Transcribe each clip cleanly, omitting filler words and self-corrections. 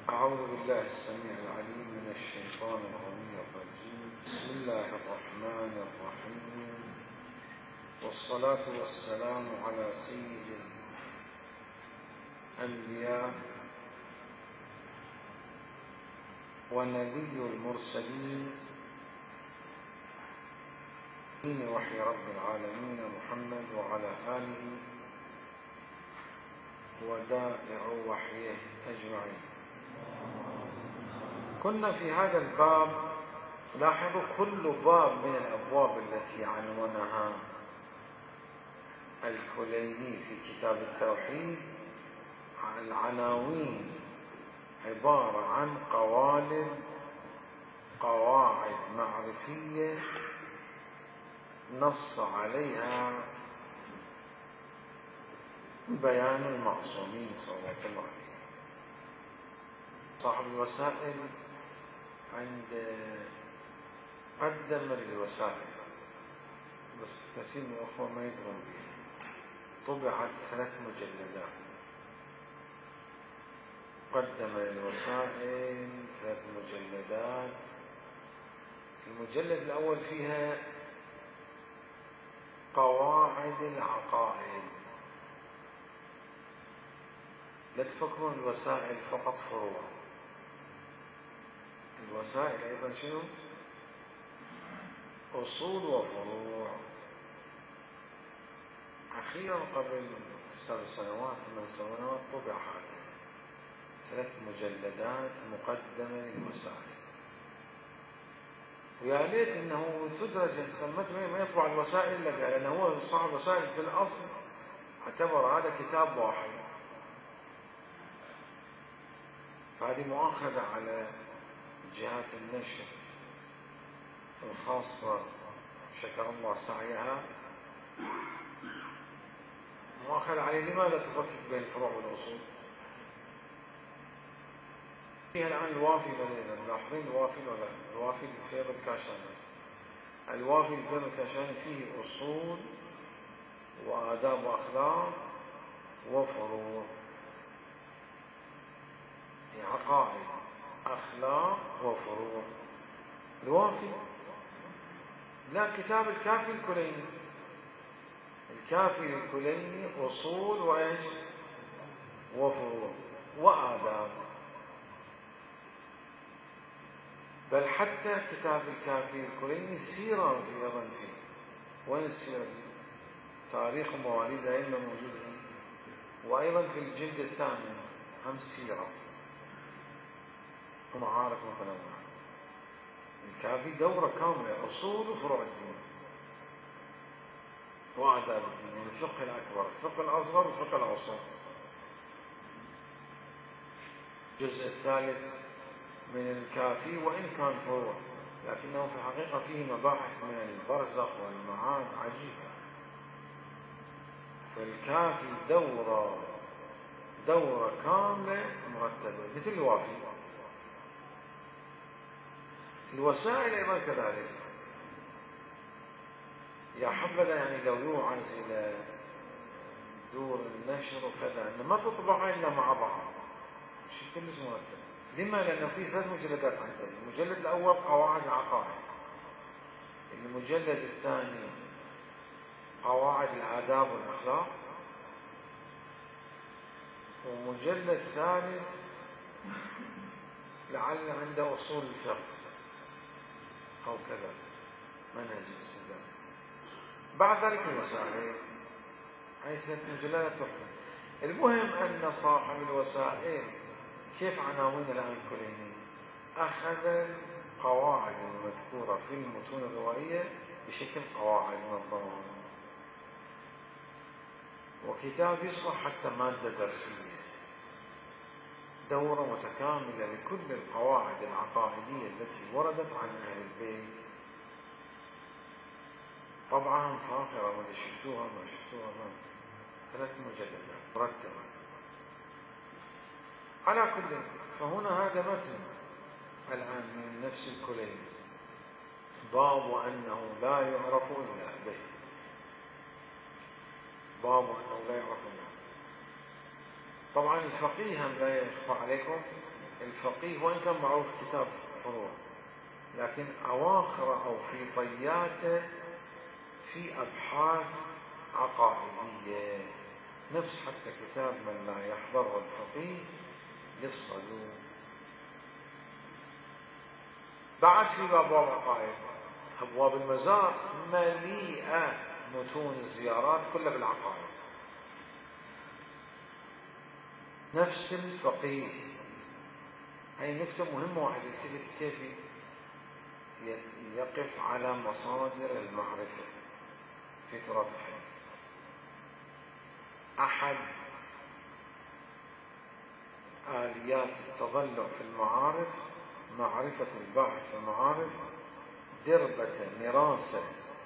أعوذ بالله السميع العليم من الشيطان الرجيم. بسم الله الرحمن الرحيم، والصلاة والسلام على سيد الأنبياء ونبي المرسلين من وحي رب العالمين محمد وعلى آله ودائع وحيه أجمعين. كنا في هذا الباب، لاحظوا كل باب من الأبواب التي عنونها الكليني في كتاب التوحيد العناوين عبارة عن قواعد معرفية نص عليها بيان المعصومين صلوات الله عليه. صاحب الوسائل قدم للوسائل، بس كثير من الأخوة ما يدرون بها. طبعت 3 مجلدات، قدم للوسائل 3 مجلدات. المجلد الأول فيها قواعد العقائد. لا تفكرون الوسائل فقط فروع، الوسائل أيضا شنو؟ أصول وفروع. أخيرا قبل 7 سنوات 8 سنوات طبع هذا 3 مجلدات مقدمة للوسائل. ويا ليت انه تدرج سمته ما يطبع الوسائل الا لانه هو صاحب الوسائل في الاصل اعتبر هذا كتاب واحد. فهذه مؤاخذة على جهات النشر الخاصة، شكر الله سعيها، مؤاخذة عليه. لماذا تفكك بين الفروع والأصول؟ فيها الآن الوافي لدينا، ملاحظين الوافي ولا الوافي لفيض الكاشاني؟ الوافي لفيض الكاشاني فيه أصول وآداب وأخلاق وفروع، عقائد أخلاق وفروع. الوافي لا، كتاب الكافي الكليني، الكافي الكليني أصول وإيش وفروع وآداب. بل حتى كتاب الكافي الكليني سيرة أيضا فيه. وين السيرة؟ تاريخ مواليد أئمة موجودة، وأيضا في الجلد الثاني هم سيرة ومعارف متنوعة. الكافي دورة كاملة، أصول وفروع الدين وآداب الدين، يعني الفقه الأكبر، الفقه الأصغر، والفقه الأوسط. الجزء الثالث من الكافي وإن كان فروع، لكنه في الحقيقة فيه مباحث من البرزخ والمعاد عجيبة. فالكافي دورة كاملة مرتبة مثل الوافي. الوسائل أيضا كذلك. يا حبذا يعني لو يوعز إلى دور النشر وكذا أن ما تطبع إلا مع بعض، شيء كلش مرتب. لما؟ لأنه في 3 مجلدات عندنا. المجلد الأول قواعد العقائد، المجلد الثاني قواعد الآداب والأخلاق، ومجلد الثالث لعل عنده أصول الفقه أو كذا، منهج الاستدلال. بعد ذلك الوسائل، هاي 3 مجلدات تحفة. المهم أن صاحب الوسائل كيف عناوين الآن الكليني؟ أخذ القواعد المذكورة في المتون الروائية بشكل قواعد منظمة، وكتاب يصلح حتى مادة درسية، دورة متكاملة لكل القواعد العقائدية التي وردت عن أهل البيت. طبعا فاخرة، ما شفتوها ما 3 مجلدات مرتبة. على كل، فهنا هذا متن الآن من نفس الكليني، باب أنه لا يعرف إلا به، باب أنه لا يعرف إلا به. طبعا الفقيه هم لا يخفى عليكم الفقيه وإن كان معروف كتاب فروع، لكن أواخر أو في طياته في أبحاث عقائدية، نفس حتى كتاب من لا يحضر الفقيه للصدوق. بعد في أبواب عقائد، أبواب المزار مليئة متون الزيارات كلها بالعقائد. نفس الفقيه، هاي نكتة مهمة، واحد يلتفت كيف يقف على مصادر المعرفة في تراث الحديث. أحد آليات التضلع في المعارف معرفة الباحث في المعارف دربة مراسة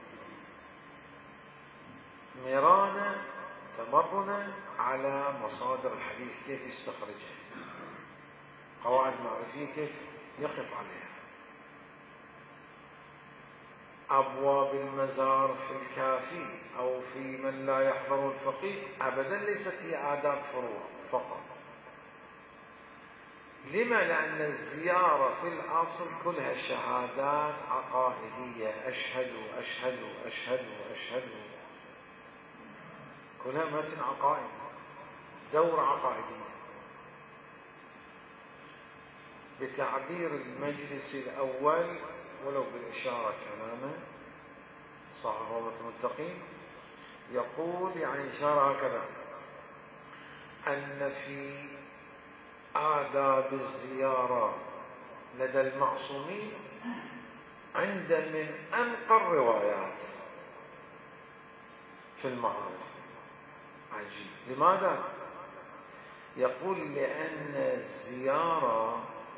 مرانة تمرنا على مصادر الحديث، كيف يستخرجها، قواعد معرفية كيف يقف عليها. أبواب المزار في الكافي أو في من لا يحضر الفقيه أبدا ليست هي آداب فروع فقط. لما؟ لأن الزيارة في الأصل كلها شهادات عقائدية، أشهد أشهد أشهد أشهد، كلها متن عقائدي، دورة عقائدية. بتعبير المجلس الأول ولو بالإشارة كلامه صاحب روضة المتقين يقول، يعني إشارة هكذا، أن في آداب الزيارة لدى المعصومين عند من أنقى الروايات في المعارف. عجيب. لماذا؟ يقول لأن الزيارة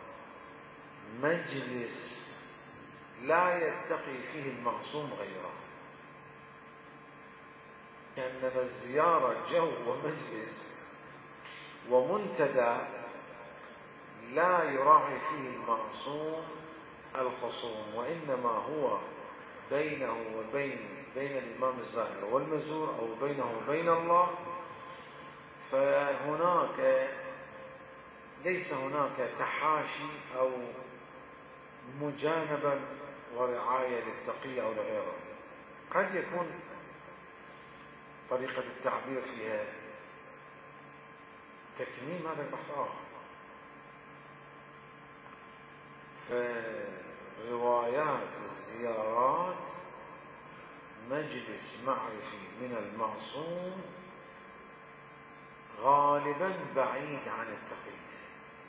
مجلس لا يتقي فيه المعصوم غيره، كأنما الزيارة جو ومجلس ومنتدى لا يراعي فيه المعصوم الخصوم، وإنما هو بينه بين الإمام الزائر والمزور أو بينه وبين الله. فهناك ليس هناك تحاشي أو مجانبة ورعاية للتقي أو لغيره. قد يكون طريقة التعبير فيها تكميم، هذا بحث آخر. فروايات الزيارات مجلس معرفي من المعصوم غالبا بعيد عن التقية،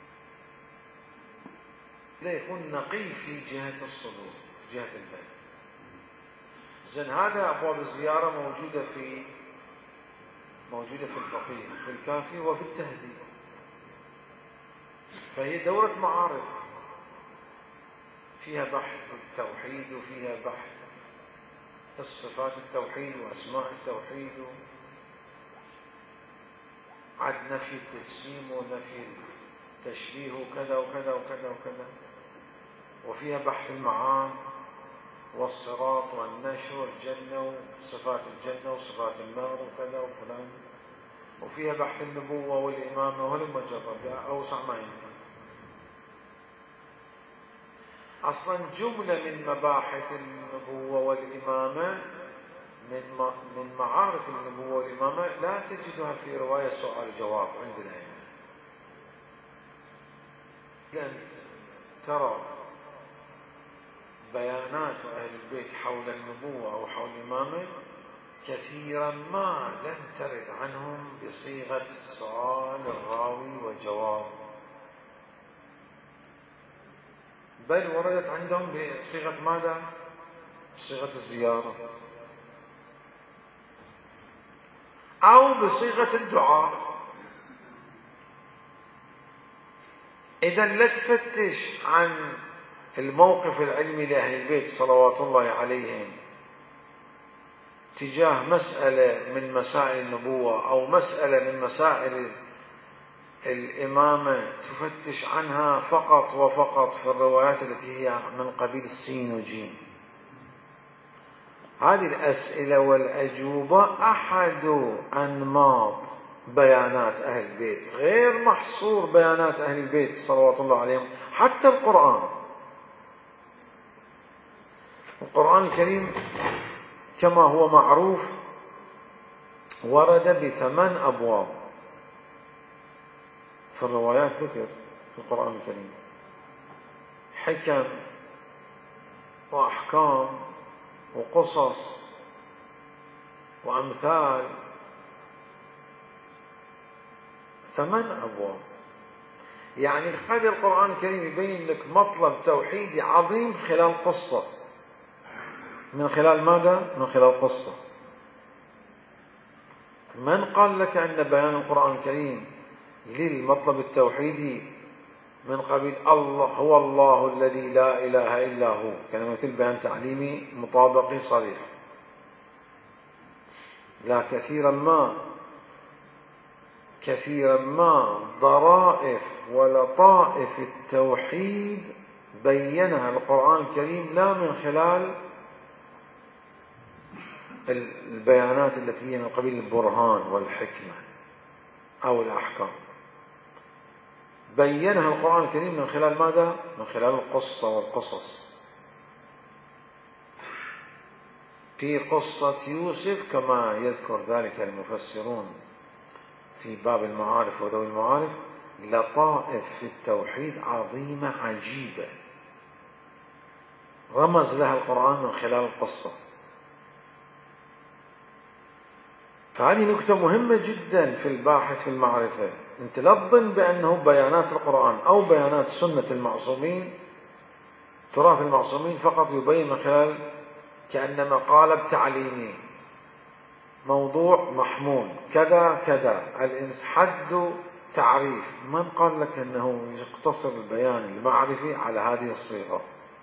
لا يكون نقي في جهة الصدور، جهة البين. زين، هذا أبواب الزيارة موجودة في الفقيه، في الكافي وفي التهذيب، فهي دورة معارف فيها بحث التوحيد وفيها بحث الصفات التوحيد وأسماء التوحيد، عد نفي التجسيم ونفي التشبيه وكذا وكذا وكذا وكذا، وفيها بحث المعان والصراط والنشر والجنة وصفات الجنة وصفات النار وكذا وفلان، وفيها بحث النبوة والإمامة والمجرد أوسع ما يمكن. أصلا جملة من مباحث النبوة والإمامة من معارف النبوة والإمامة لا تجدها في رواية سؤال جواب عند الأئمة. لأن ترى بيانات أهل البيت حول النبوة أو حول الإمامة كثيرا ما لم ترد عنهم بصيغة سؤال الراوي وجواب، بل وردت عندهم بصيغة ماذا؟ بصيغة الزيارة أو بصيغة الدعاء. إذا لا تفتش عن الموقف العلمي لأهل البيت صلوات الله عليهم تجاه مسألة من مسائل النبوة أو مسألة من مسائل الإمامة، تفتش عنها فقط وفقط في الروايات التي هي من قبيل السين وجيم. هذه الأسئلة والأجوبة أحد أنماط بيانات أهل البيت، غير محصور بيانات أهل البيت صلوات الله عليهم. حتى القرآن الكريم كما هو معروف ورد ب8 أبواب في الروايات، ذكر في القرآن الكريم حكم وأحكام وقصص وأمثال، 8 أبواب. يعني هذا القرآن الكريم يبين لك مطلب توحيدي عظيم خلال قصة. من خلال ماذا؟ من خلال قصة. من قال لك أن بيان القرآن الكريم للمطلب التوحيدي من قبيل الله هو الله الذي لا إله إلا هو، كان مثل بيان تعليمي مطابقي صريح؟ لا، كثيرا ما ضرائف ولطائف التوحيد بينها القرآن الكريم لا من خلال البيانات التي هي من قبيل البرهان والحكمة أو الأحكام، بينها القرآن الكريم من خلال ماذا؟ من خلال القصة والقصص. في قصة يوسف كما يذكر ذلك المفسرون في باب المعارف وذوي المعارف لطائف في التوحيد عظيمة عجيبة رمز لها القرآن من خلال القصة. فهذه نكتة مهمة جدا في الباحث في المعرفة. انت لا تظن بأنه بيانات القرآن أو بيانات سنة المعصومين، تراث المعصومين فقط يبين من خلال كأنما قالب تعليمي، موضوع محمول كذا كذا، حد تعريف. من قال لك أنه يقتصر البيان المعرفي على هذه الصيغة؟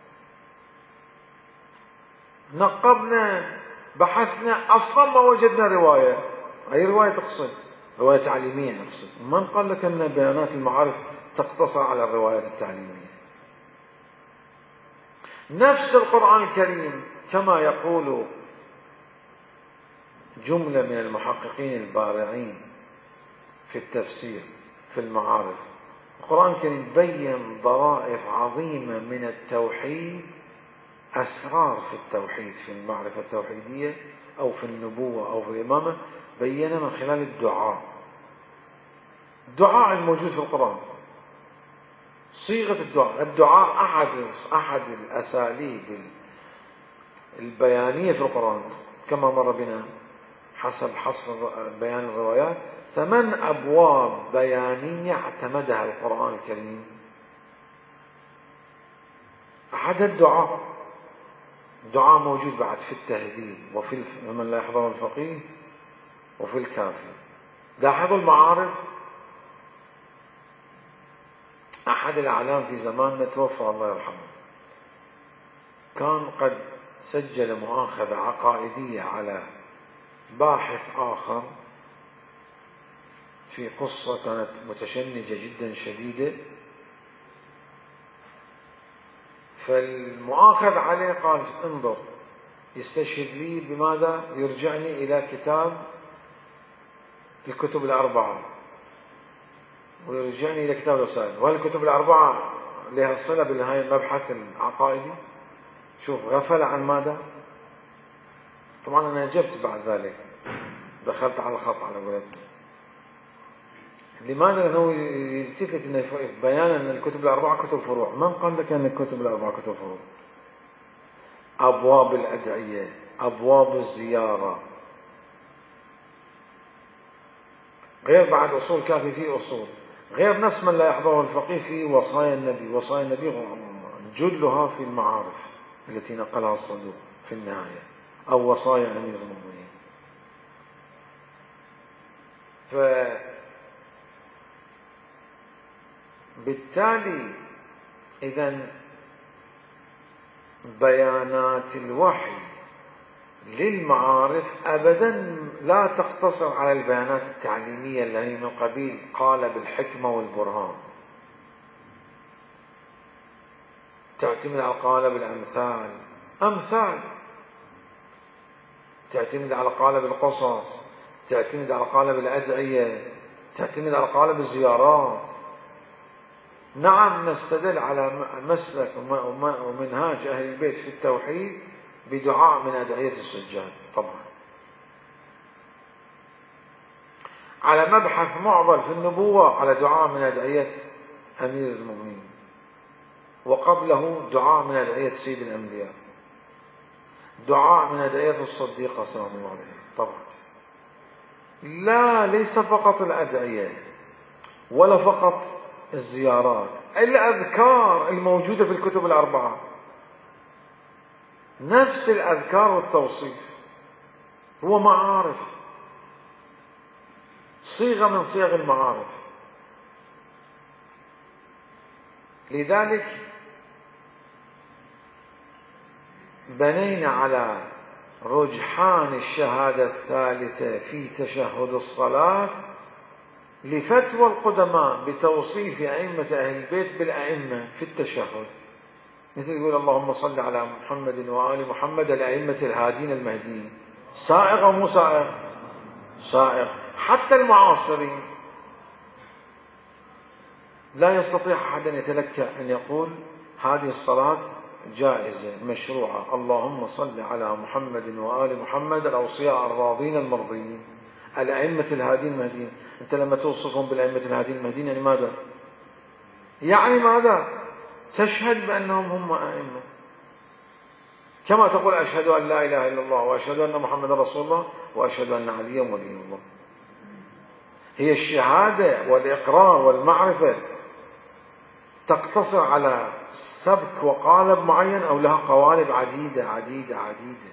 نقبنا بحثنا أصلا ما وجدنا رواية. أي رواية تقصد؟ رواية تعليمية نقصد. من قال لك أن بيانات المعارف تقتصر على الروايات التعليمية؟ نفس القرآن الكريم كما يقول جملة من المحققين البارعين في التفسير في المعارف، القرآن الكريم بين ضرائف عظيمة من التوحيد، أسرار في التوحيد في المعرفة التوحيدية أو في النبوة أو في الإمامة، بينها من خلال الدعاء الموجود في القرآن. صيغة الدعاء أحد الأساليب البيانية في القرآن كما مر بنا حسب حصر بيان الروايات. 8 أبواب بيانية اعتمدها القرآن الكريم. أحد الدعاء موجود بعد في التهذيب وفي من لا يحضر الفقيه وفي الكافي. لاحظوا المعارف، أحد الأعلام في زماننا توفى الله يرحمه، كان قد سجل مؤاخذة عقائدية على باحث آخر في قصة كانت متشنجة جدا شديدة، فالمؤاخذ عليه قال انظر يستشهد لي بماذا؟ يرجعني إلى كتاب الكتب الأربعة ويرجعني إلى كتاب الرسائل. وهالكتب الأربعة لها صلة بالنهاية المبحث العقائدي. شوف غفل عن ماذا؟ طبعا أنا أجبت بعد ذلك، دخلت على الخط على قولتنا. لماذا؟ لأنه يلتفت بيانا أن الكتب الأربعة كتب فروع. من قال لك أن الكتب الأربعة كتب فروع؟ أبواب الأدعية، أبواب الزيارة، غير بعد أصول كافي فيه أصول، غير نفس من لا يحضره الفقيه في وصايا النبي جلها في المعارف التي نقلها الصدوق في النهاية أو وصايا أمير المؤمنين. فبالتالي إذن بيانات الوحي للمعارف أبدا لا تقتصر على البيانات التعليمية اللي هي من قبيل قالب الحكمة والبرهان، تعتمد على قالب الأمثال، تعتمد على قالب القصص، تعتمد على قالب الأدعية، تعتمد على قالب الزيارات. نعم نستدل على مسلك ومنهاج أهل البيت في التوحيد بدعاء من أدعية السجاد طبعا، على مبحث معضل في النبوة على دعاء من أدعية أمير المؤمنين، وقبله دعاء من أدعية سيد الأنبياء، دعاء من أدعية الصديقة سلام الله عليه طبعا. لا، ليس فقط الأدعية ولا فقط الزيارات، الأذكار الموجودة في الكتب الأربعة نفس الأذكار والتوصيف، هو معارف، صيغة من صيغ المعارف. لذلك بنينا على رجحان الشهادة الثالثة في تشهد الصلاة لفتوى القدماء بتوصيف أئمة أهل البيت بالأئمة في التشهد، مثل يقول اللهم صل على محمد وآل محمد الأئمة الهادين المهديين. سائغ أو مو سائغ؟ سائغ. حتى المعاصرين لا يستطيع أحد أن يتلكأ أن يقول هذه الصلاة جائزة مشروعة، اللهم صل على محمد وآل محمد الأوصياء الراضين المرضيين الأئمة الهادين المهديين. أنت لما توصفهم بالأئمة الهادين المهديين يعني ماذا؟ يعني ماذا؟ تشهد بأنهم هم أئمة، كما تقول أشهد أن لا إله إلا الله وأشهد أن محمد رسول الله وأشهد أن عليا ولي الله. هي الشهادة والإقرار والمعرفة تقتصر على سبك وقالب معين أو لها قوالب عديدة عديدة عديدة.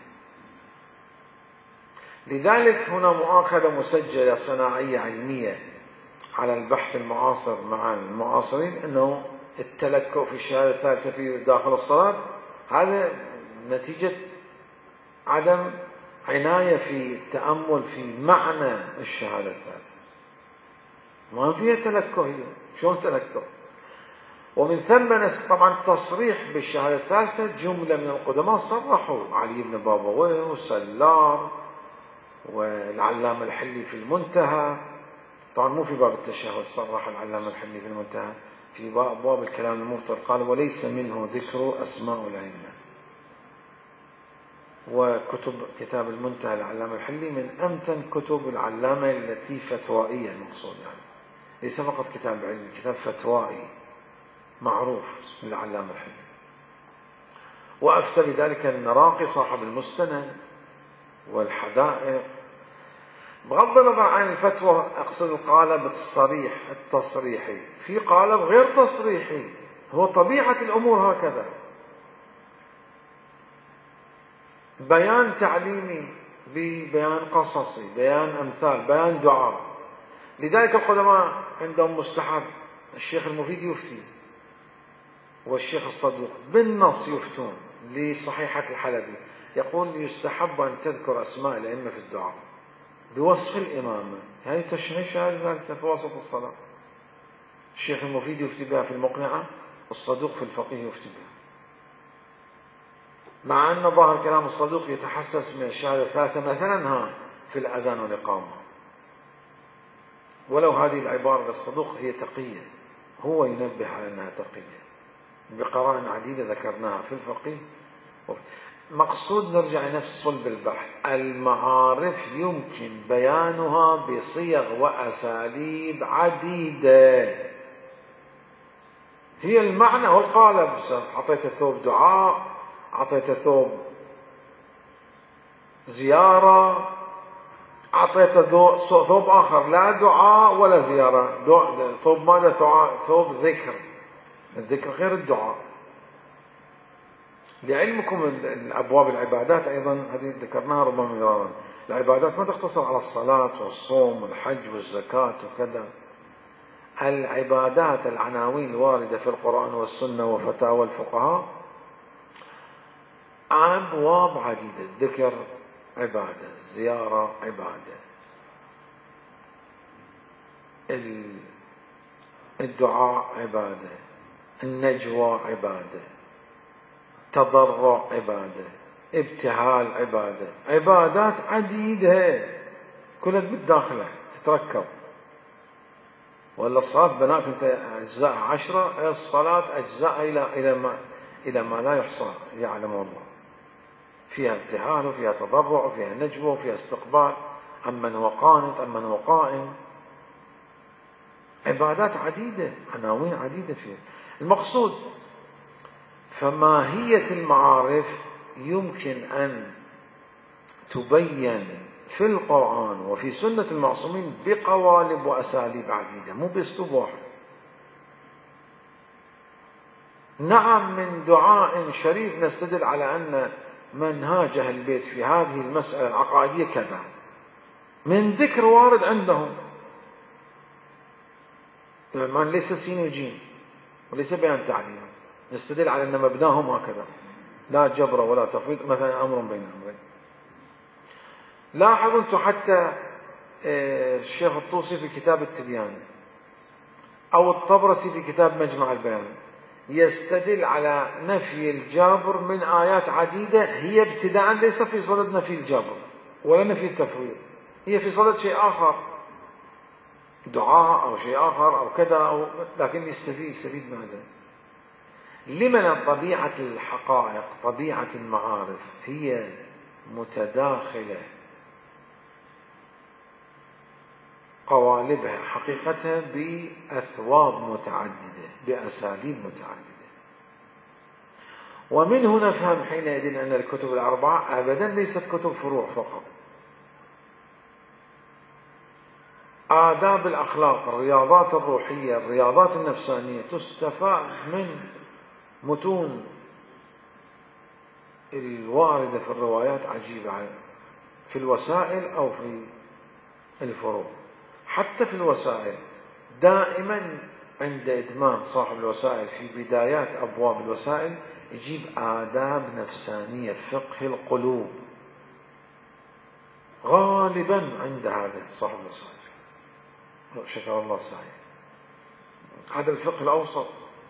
لذلك هنا مؤاخذة مسجلة صناعية علمية على البحث المعاصر مع المعاصرين أنه التلكؤ في الشهادة الثالثة في داخل الصلاة هذا نتيجة عدم عناية في التأمل في معنى الشهادة الثالثة. ما فيها تلكؤ، هي شلون تلكؤ؟ ومن ثم طبعا تصريح بالشهادة الثالثة جملة من القدماء صرحوا، علي بن بابويه والسلار والعلامة الحلي في المنتهى. طبعا مو في باب التشهد صرح العلامة الحلي في المنتهى، في باب الكلام المبطل قال وليس منه ذكر أسماء الأئمة. وكتب كتاب المنتهى العلامة الحلي من أمتن كتب العلامة التي فتوائية المقصود، يعني ليس فقط كتاب علمي، كتاب فتوائي معروف للعلامة الحلي. وأفتى بذلك النراقي صاحب المستند والحدائق. بغض النظر عن الفتوى أقصد القالب الصريح التصريحي، في قالب غير تصريحي، هو طبيعة الأمور هكذا، بيان تعليمي ببيان قصصي، بيان أمثال، بيان دعاء. لذلك القدماء عندهم مستحب، الشيخ المفيد يفتي والشيخ الصدوق بالنص يفتون لصحيحة الحلبي، يقول يستحب أن تذكر أسماء الأئمة في الدعاء بوصف الإمامة، هذه تشريح شهادة في وسط الصلاة. الشيخ المفيد يفتي بها في المقنعة، الصدوق في الفقيه يفتي بها، مع أن ظاهر كلام الصدوق يتحسس من الشهادة الثالثة مثلا في الأذان والإقامة، ولو هذه العبارة للصدوق هي تقية، هو ينبه على أنها تقية بقرائن عديدة ذكرناها في الفقيه. مقصود نرجع لنفس صلب البحث، المعارف يمكن بيانها بصيغ وأساليب عديدة، هي المعنى والقالب. أعطيت الثوب دعاء، أعطيت الثوب زيارة، أعطيت ثوب آخر لا دعاء ولا زيارة، ثوب ماذا؟ ثوب ذكر، الذكر غير الدعاء. لعلمكم الأبواب العبادات أيضا هذه ذكرناها ربما مرارا، العبادات ما تقتصر على الصلاة والصوم والحج والزكاة وكذا، العبادات العناوين الواردة في القرآن والسنة وفتاوى الفقهاء أبواب عديدة، الذكر عبادة، الزيارة عبادة، الدعاء عبادة، النجوى عبادة، تضرع عبادة، ابتهال عبادة، عبادات عديدة كلها بالداخلة تتركب. ولا الصلاة بناك أنت أجزاء 10، الصلاة أجزاء إلى ما لا يحصى يعلم الله، فيها ابتهال وفيها تضرع وفيها نجوى وفيها استقبال، أمن هو قانت أمن هو قائم، عبادات عديدة، عناوين عديدة فيها. المقصود فماهية المعارف يمكن أن تبين في القرآن وفي سنة المعصومين بقوالب وأساليب عديدة، مو بأسلوب واحد. نعم، من دعاء شريف نستدل على أن منهاج أهل البيت في هذه المسألة العقائدية كذا، من ذكر وارد عندهم، يعني ليس سين وجيم وليس بيان تعليم، نستدل على أن مبناهم هكذا، لا جبر ولا تفويض، مثلا أمر بين أمرين. لاحظوا أنتم حتى الشيخ الطوسي في كتاب التبيان أو الطبرسي في كتاب مجمع البيان يستدل على نفي الجابر من آيات عديدة، هي ابتداء ليس في صدد نفي الجابر ولا نفي التفويض، هي في صدد شيء آخر، دعاء أو شيء آخر أو كذا، لكن يستفيد ماذا؟ لمن طبيعة الحقائق، طبيعة المعارف هي متداخلة، قوالبها حقيقتها بأثواب متعددة بأساليب متعددة. ومن هنا نفهم حينئذ أن الكتب الأربعة أبدا ليست كتب فروع فقط، آداب الأخلاق، الرياضات الروحية، الرياضات النفسانية تستفاد من متون الواردة في الروايات عجيبة، في الوسائل أو في الفروع. حتى في الوسائل دائما عند إدمان صاحب الوسائل في بدايات أبواب الوسائل يجيب آداب نفسانية، فقه القلوب، غالبا عند هذا صاحب الوسائل، شكر الله سعيه، هذا الفقه الأوسط،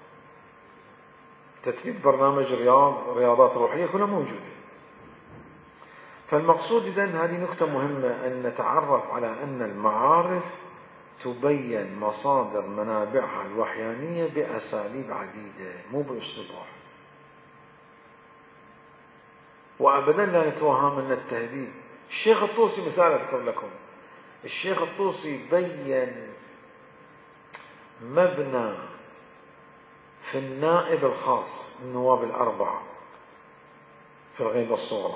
تتريب برنامج رياضات روحية كلها موجودة. فالمقصود إذن هذه نقطة مهمة، أن نتعرف على أن المعارف تبين مصادر منابعها الوحيانية بأساليب عديدة، مو بأسلوب واحد. وأبدا لا نتوهم أن التهذيب، الشيخ الطوسي مثال أذكر لكم، الشيخ الطوسي بين مبنى في النائب الخاص، النواب الأربعة في الغيبة الصغرى،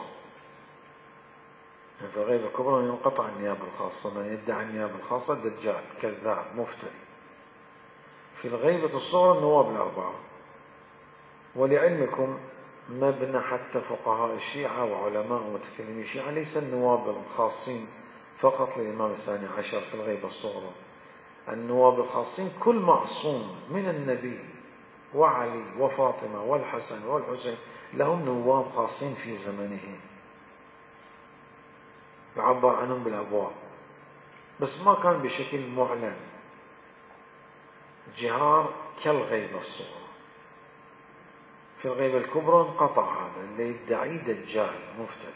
في الغيبة الكبرى ينقطع النيابة الخاصة، من يدعي النيابة الخاصة دجال كذاب مفتري. في الغيبة الصغرى النواب الأربعة. ولعلمكم مبنى حتى فقهاء الشيعة وعلماء ومتكلمي الشيعة ليس النواب الخاصين فقط للإمام الثاني عشر في الغيبة الصغرى، النواب الخاصين كل معصوم من النبي وعلي وفاطمة والحسن والحسين لهم نواب خاصين في زمنهم يعبر عنهم بالأبواب، بس ما كان بشكل معلن جهار كالغيبة الصغرى. في الغيبة الكبرى انقطع هذا، اللي يدعي دجال مفتري.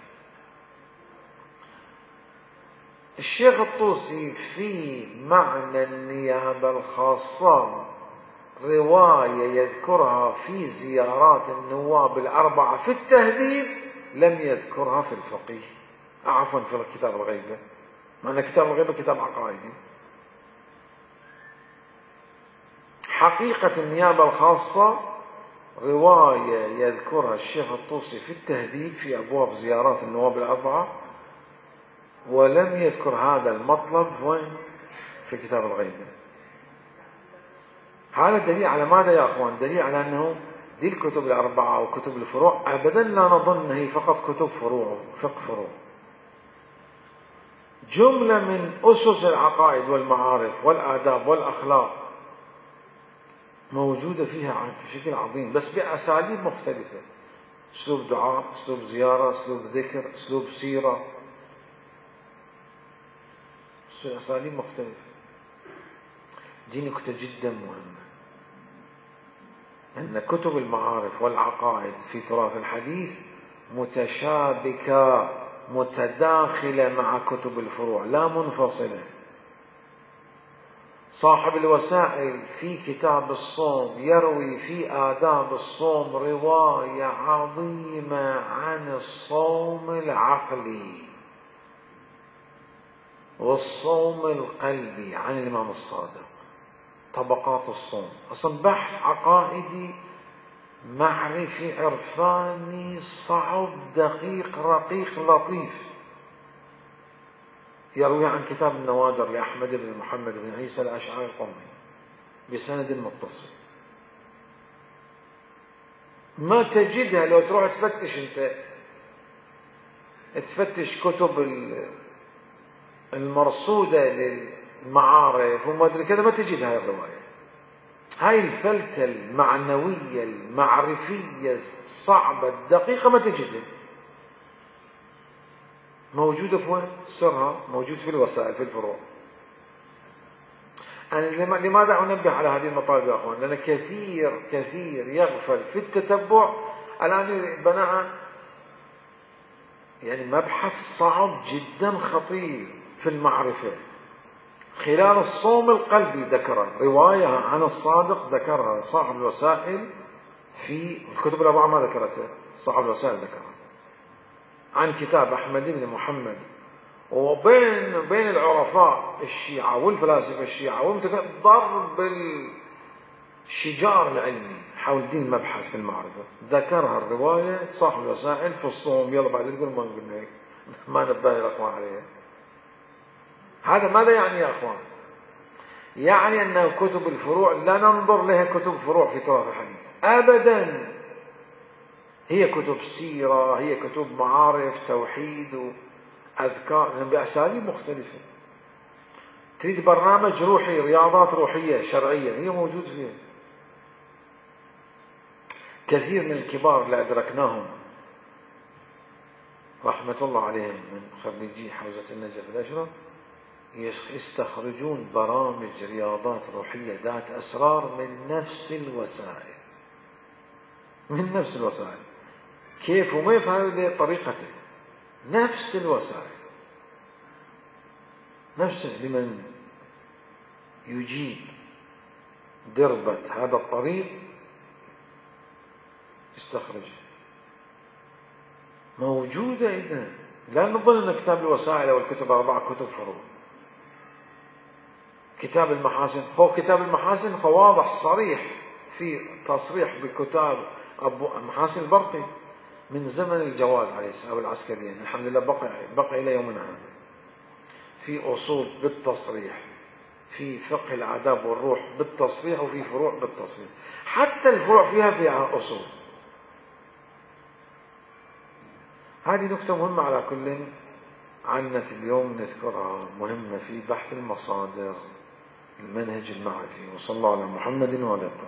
الشيخ الطوسي في معنى النيابة الخاصة رواية يذكرها في زيارات النواب الأربعة في التهذيب، لم يذكرها في الفقيه، عفوا في كتاب الغيبة، معنى كتاب الغيبة كتاب عقائدي. حقيقة النيابة الخاصة رواية يذكرها الشيخ الطوسي في التهذيب في أبواب زيارات النواب الأربعة، ولم يذكر هذا المطلب وين؟ في كتاب الغيبة. هذا دليل على ماذا يا أخوان؟ دليل على أنه دي الكتب الأربعة أو كتب الفروع أبدا لا نظن أنها فقط كتب فروع فقه فروع، جملة من أسس العقائد والمعارف والآداب والأخلاق موجودة فيها بشكل عظيم، بس بأساليب مختلفة، أسلوب دعاء، أسلوب زيارة، أسلوب ذكر، أسلوب سيرة، أساليب مختلفة. دي نكتة جدا مهمة، أن كتب المعارف والعقائد في تراث الحديث متشابكة متداخلة مع كتب الفروع، لا منفصلة. صاحب الوسائل في كتاب الصوم يروي في آداب الصوم رواية عظيمة عن الصوم العقلي والصوم القلبي عن الإمام الصادق. طبقات الصوم، أصلا بحث عقائدي معرفي عرفاني صعب دقيق رقيق لطيف، يروي عن كتاب النوادر لأحمد بن محمد بن عيسى الأشعري القومي بسند متصل. ما تجدها لو تروح تفتش، انت تفتش كتب المرصودة للمعارف وما ادري كذا، ما تجد هاي الرواية. هاي الفلتة المعنوية المعرفية الصعبة الدقيقة ما تجدها. موجودة في وين؟ سرها موجود في الوسائل، في الفروع. أنا لماذا أنبه على هذه المطالب يا أخوان؟ لأن كثير يغفل في التتبع. الآن بناء يعني مبحث صعب جدا خطير في المعرفة خلال الصوم القلبي. ذكر رواية عن الصادق، ذكرها صاحب الوسائل في الكتب الأربعة، ما ذكرتها صاحب الوسائل، ذكرها عن كتاب أحمد بن محمد. وبين العرفاء الشيعة والفلاسفة الشيعة ضرب الشجار العلمي حول دين مبحث في المعرفة، ذكرها الرواية صاحب الوسائل في الصوم. يلا بعد تقول ما قلنا هيك، ما نبه الأخوان عليها. هذا ماذا يعني يا أخوان؟ يعني أن كتب الفروع لا ننظر لها كتب فروع في تراث الحديث أبدا. هي كتب سيرة، هي كتب معارف توحيد وأذكار بأساليب مختلفة. تريد برنامج روحي، رياضات روحية شرعية، هي موجود فيها. كثير من الكبار اللي أدركناهم رحمة الله عليهم من خريجي حوزة النجف الأشرف يستخرجون برامج رياضات روحية ذات أسرار من نفس الوسائل، من نفس الوسائل. كيف وما يفعل بطريقته، نفس الوسائل، نفس لمن يجيب دربة هذا الطريق يستخرجه. موجودة إذن. لا نظن أن كتاب الوسائل أو الكتب أربعة كتب فروع. كتاب المحاسن، هو كتاب المحاسن فواضح صريح في تصريح بكتاب أبو محاسن البرقي من زمن الجواد عليه السلام أو العسكريين، الحمد لله بقى إلى يومنا هذا. في أصول بالتصريح، في فقه الآداب والروح بالتصريح، وفي فروع بالتصريح. حتى الفروع فيها أصول. هذه نكتة مهمة على كل عنت اليوم نذكرها، مهمة في بحث المصادر المنهج المعرفي. وصلى الله على محمد وعلى آله.